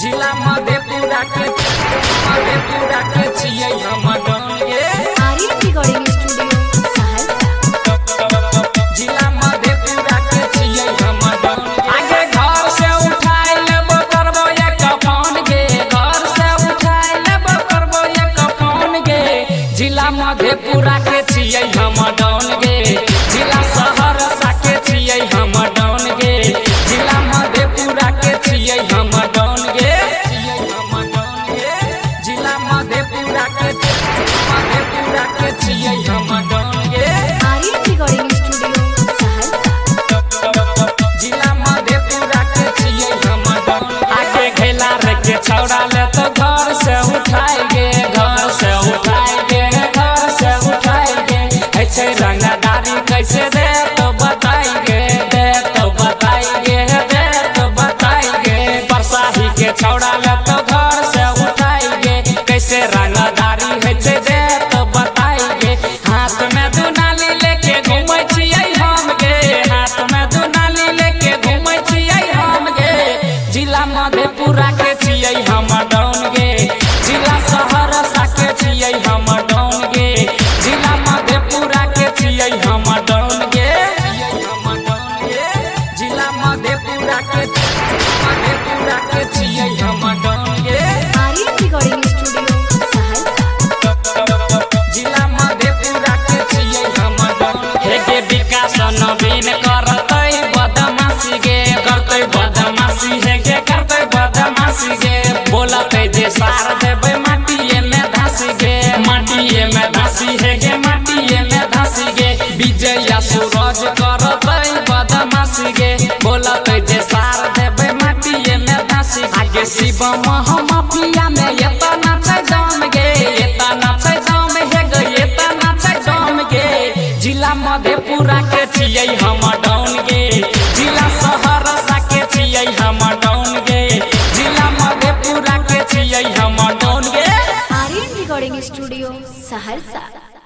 जिला मधेपुरा के छियै हम डोंगे आर्यन रिकॉर्डिंग स्टूडियो सहरसा। जिला मधेपुरा के छियै हम डोंगे आगे घर से उठाई लेबो करबो एक फोन गे घर से उठाई लेबो करबो एक फोन गे जिला मधेपुरा के छियै हम डोंगे जिला सहरसा के छियै हम डोंगे जिला मधेपुरा के छियै हम डोंगे जिला मधेपुरा के छियै हम डोंगे आर्यन रिकॉर्डिंग स्टूडियो सहरसा। जिला मधेपुरा के छियै हम डोंगे आगे घेला रे के छौड़ा ले तो घर से उठाई गे घर से उठाई गे घर से उठाई गे ऐसे रंगदारी कैसे दे तो बताई गे दे तो बताई गे दे तो बताई गे परसाही के छौड़ा ले तो घर से उठाई गे कैसे रंगदारी है से दे तो बताई गे हाथ में दुनाली लेके घूमै छियै हम गे हाथ में दुनाली लेके घूमै छियै हम गे जिला मधेपुरा के छियै हम डोंगे जिला सहरसा के छियै हम डोंगे जिला मधेपुरा के छियै हम डोंगे जिला मधेपुरा के छियै हम डोंगे आर्यन रिकॉर्डिंग स्टूडियो सहरसा। जिला मधेपुरा के छियै हम डोंगे हे गे विकास नवीन करतै बदमाशी गे करतै बदमाशी हे गे करतै बदमाशी गे बोलतै जे सार देबै माटिए में धासी गे माटिए में धासी हे गे माटिए में धासी गे विजया सूरज करतै बदमाशी गे बोलतै जे सार देबै माटिए में धासी आगे शिवम हम पिया में एतना छै दम गे एतना छै दम हे गे एतना छै दम गे जिला मधेपुरा के छियै हम डोंगे जिला सहरसा के छियै हम डोंगे जिला मधेपुरा के छियै हम डोंगे आर्यन रिकॉर्डिंग स्टूडियो सहरसा।